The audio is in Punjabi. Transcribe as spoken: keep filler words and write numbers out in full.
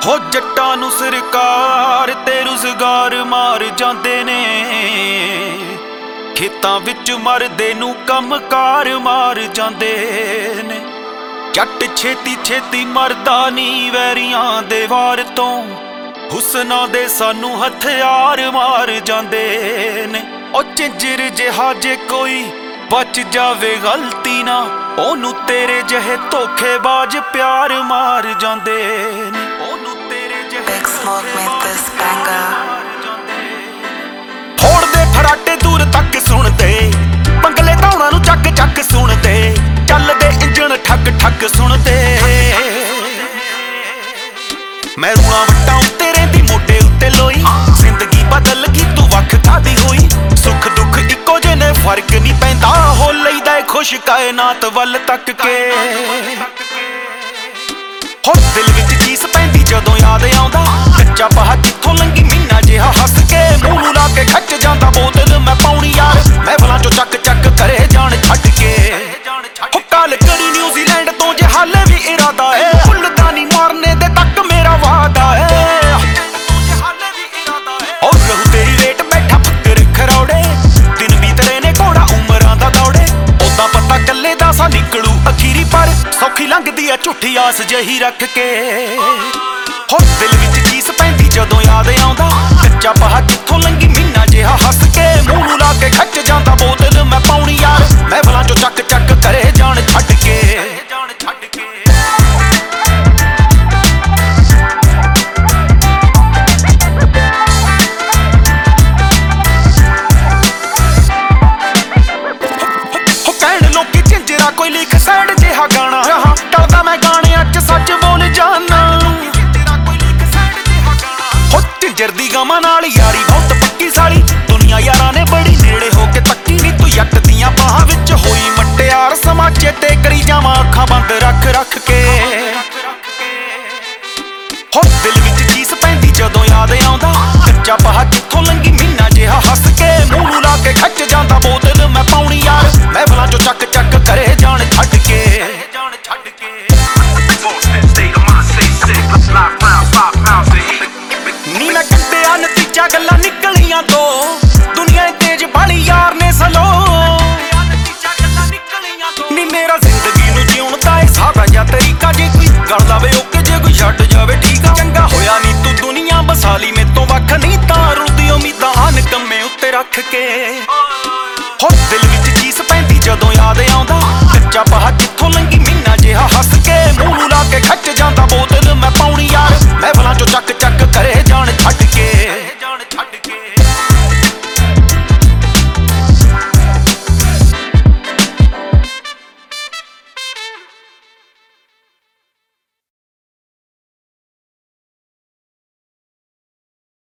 ਹੋ ਜੱਟਾਂ ਨੂੰ ਸਰਕਾਰ ਤੇ ਰੁਜ਼ਗਾਰ ਮਾਰ ਜਾਂਦੇ ਨੇ, ਖੇਤਾਂ ਵਿੱਚ ਮਰਦੇ ਨੂੰ ਕੰਮਕਾਰ ਮਾਰ ਜਾਂਦੇ ਨੇ। ਜੱਟ ਛੇਤੀ ਛੇਤੀ ਮਰਦਾ ਨੀ ਵੈਰੀਆਂ ਦੇ ਵਾਰ ਤੋਂ, ਹੁਸਨਾਂ ਦੇ ਸਾਨੂੰ ਹਥਿਆਰ ਮਾਰ ਜਾਂਦੇ ਨੇ। ਉਹ ਝਿੰਜਰ ਜਿਹਾ ਜੇ ਕੋਈ ਬਚ ਜਾਵੇ ਗਲਤੀ ਨਾ, ਉਹਨੂੰ ਤੇਰੇ ਜਿਹੇ ਧੋਖੇਬਾਜ਼ ਪਿਆਰ ਮਾਰ ਜਾਂਦੇ ਨੇ। ਉਹਨੂੰ ਤੇਰੇ ਜਿਹੇ ਫੋੜਦੇ ਫਰਾਟੇ ਦੂਰ ਤੱਕ ਸੁਣਦੇ, ਬੰਗਲੇ ਧੌਣਾ ਨੂੰ ਚੱਕ ਚੱਕ ਸੁਣਦੇ, ਚੱਲਦੇ ਇੰਜਣ ਠੱਕ ਠੱਕ ਸੁਣਦੇ। ਮੈਂ ਰੂਣਾ ਵੱਟਾਂ ਉੱਤੇ ਰਹਿੰਦੀ ਮੋਢੇ ਉੱਤੇ ਲੋਈ, ਜ਼ਿੰਦਗੀ ਬਦਲ ਗਈ ਤੂੰ ਵੱਖ ਕਾਦੀ ਹੋਈ। ਸੁੱਖ ਦੁੱਖ ਇੱਕੋ ਜਿਹੇ ਨੇ ਫਰਕ ਨਹੀਂ ਪੈਂਦਾ, ਹੋ ਲਈਦਾ ਏ ਖੁਸ਼ ਕਾਇਨਾਤ ਵੱਲ ਤੱਕ ਕੇ। ਹੋ ਦਿਲ ਵਿੱਚ ਚੀਸ ਪੈਂਦੀ ਜਦੋਂ ਯਾਦ ਆਉਂਦਾ, ਕੱਚਾ ਬਾਹ ਜਿੱਥੋਂ ਲੰਗੀ ਮਹੀਨਾ ਜਿਹਾ ਹੱਸ ਕੇ। ਮੂੰਹ ਨੂੰ ਲਾ ਕੇ ਖੱਚ ਜਾਂਦਾ ਬੋਤਲ ਮੈਂ ਪਾਉਣੀ ਯਾਰ, ਮਹਿਫਲਾਂ ਚੋਂ ਚੱਕ ਚੱਕ ਕਰੇ ਜਾਣ ਛੱਡ ਕੇ। ਹੋ ਕਾਲ ਕਰੀ ਨਿਊਜ਼ੀਲੈਂਡ ਤੋਂ ਜੇ ਹਾਲੇ ਵੀ ਇਰਾਦਾ ਏ, ਭੁੱਲਦਾ ਨਹੀਂ ਮਾਰਨੇ ਦੇ ਤੱਕ ਮੇਰਾ ਵਾਅਦਾ ਏ। ਹੋ ਰਹੂ ਤੇਰੀ ਵੇਟ ਬੈਠਾ ਫੱਕਰ ਖਰੌੜੇ, ਦਿਨ ਬੀਤ ਰਹੇ ਨੇ ਘੋੜਾ ਉਮਰਾਂ ਦਾ ਦੌੜੇ। ਉਦਾਂ ਪਤਾ ਕੱਲੇ ਦਾ ਸਾ ਨਿਕਲੂ ਅਖੀਰੀ, ਪਰ ਸੌਖੀ ਲੰਘਦੀ ਐ ਝੂਠੀ ਆਸ ਜਹੀ ਰੱਖ ਕੇ। ਹੋ ਦਿਲ ਵਿੱਚ ਚੀਸ ਪੈਂਦੀ ਜਦੋਂ ਯਾਦ ਆਉਂਦਾ, ਕੱਚਾ ਬਾਹ ਜਿੱਥੋਂ ਲੰਗੀ ਮਹੀਨਾ ਜਿਹਾ ਹੱਸ ਕੇ। ਮੂੰਹ ਨੂੰ ਲਾ ਕੇ ਖੱਚ ਜਾਂਦਾ ਬੋਤਲ ਮੈਂ ਪਾਉਣੀ ਯਾਰ, ਮਹਿਫਲਾਂ ਚੋਂ ਚੱਕ ਚੱਕ ਕਰੇ ਜਾਣ ਛੱਡ ਕੇ। ਹੋ ਕਹਿਣ ਲੋਕੀ ਝਿੰਜਰਾ ਕੋਈ ਲਿਖ ਸੈਡ ਜਿਹਾ ਗਾਣਾ, ਟਲਦਾ ਮੈਂ ਗਾਣਿਆਂ 'ਚ ਸੱਚ ਬੋਲ ਜਾਨਾ। ਹੋ ਝਿੰਜਰ ਦੀ ਗਾਵਾਂ ਨਾਲ ਯਾਰੀ ਬਹੁਤ ਪੱਕੀ ਸਾਲੀ, ਦੁਨੀਆ ਯਾਰਾਂ ਨੇ ਬੜੀ ਨੇੜੇ ਹੋ ਕੇ ਤੱਕੀ ਨੀ। ਤੂੰ ਜੱਟ ਦੀਆਂ ਬਾਹਾਂ ਵਿੱਚ ਹੋਈ ਮਟਿਆਰ, ਸਮਾਚੇ ਤੇ ਕਰੀ ਜਾਵਾਂ ਅੱਖਾਂ ਬੰਦ ਰੱਖ ਰੱਖ ਕੇ। ਹੋ ਦਿਲ ਵਿੱਚ ਚੀਸ ਪੈਂਦੀ ਜਦੋਂ ਯਾਦ ਆਉਂਦਾ, ਕੱਚਾ ਬਾਹ ਜਿੱਥੋਂ ਲੰਗੀ ਮਹੀਨਾ ਜਿਹਾ ਹੱਸ ਕੇ। ਮੂੰਹ ਨੂੰ ਲਾ ਕੇ ਖੱਚ ਜਾਂਦਾ ਬੋਤਲ ਮੈਂ ਪਾਉਣੀ ਯਾਰ, ਮਹਿਫਲਾਂ ਚੋਂ ਚੱਕ ਚੱਕ ਕਰੇ ਜਾਣ ਛੱਡ ਕੇ। ਨੀ ਮੈਂ ਕੱਢਿਆ ਨਤੀਜਾ ਗੱਲਾਂ ਨਿਕਲੀਆਂ ਤੋਂ, ਦੁਨੀਆ ਤੇਜ ਬਾਲੀ ਯਾਰ ਨੇ ਸਲੋ। ਨੀ ਮੇਰਾ ਜ਼ਿੰਦਗੀ ਨੂੰ ਜਿਉਣ ਦਾ ਏ ਸਾਦਾ ਜਿਹਾ ਤਰੀਕਾ, ਜੇ ਕੋਈ ਗਲ ਲਾਵੇ ਓਕੇ, ਜੇ ਕੋਈ ਛੱਡ ਜਾਵੇ ਠੀਕ ਆ। ਚੰਗਾ ਹੋਇਆ ਨੀ ਤੂੰ ਦੁਨੀਆ ਬਸਾ ਲਈ ਮੇਤੋਂ ਵੱਖ, ਨਹੀਂ ਤਾਂ ਰੁਲਦੀ ਉਮੀਦਾਂ ਹਨ ਕੰਮੇ ਉੱਤੇ ਰੱਖ ਕੇ। ਹੋ ਦਿਲ ਵਿੱਚ ਚੀਸ ਪੈਂਦੀ ਜਦੋਂ ਯਾਦ ਆਉਂਦਾ, ਕੱਚਾ ਬਾਹ ਜਿੱਥੋਂ ਲੰਗੀ ਮਹੀਨਾ ਜਿਹਾ ਹੱਸ ਕੇ।